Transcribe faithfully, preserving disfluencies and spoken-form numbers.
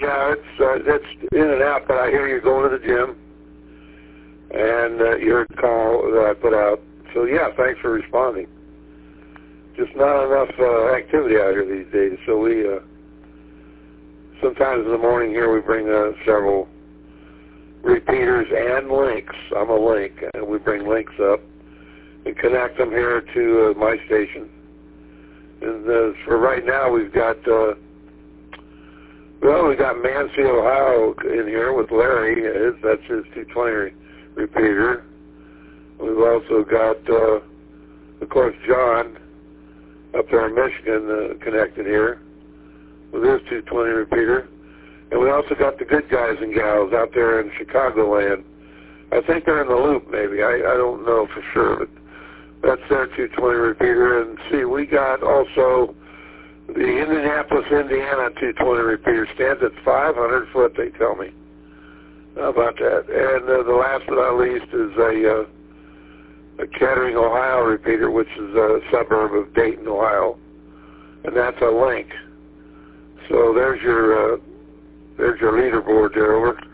Yeah, it's uh, it's in and out, but I hear you're going to the gym, and uh, you heard the call that I put out. So yeah, thanks for responding. Just not enough uh, activity out here these days. So we uh, sometimes in the morning here we bring uh, several repeaters and links. I'm a link, and we bring links up and connect them here to uh, my station. And uh, for right now, we've got. Uh, Well, we got Mansfield, Ohio in here with Larry. His, that's his two twenty repeater. We've also got, uh, of course, John up there in Michigan uh, connected here with his two twenty repeater. And we also got the good guys and gals out there in Chicagoland. I think they're in the loop, maybe. I, I don't know for sure, but that's their two twenty repeater. And see, we got also the Indianapolis, Indiana two twenty repeater stands at five hundred foot, they tell me. How about that? And uh, the last but not least is a, uh, a Kettering, Ohio repeater, which is a suburb of Dayton, Ohio. And that's a link. So there's your, uh, there's your leaderboard there, over.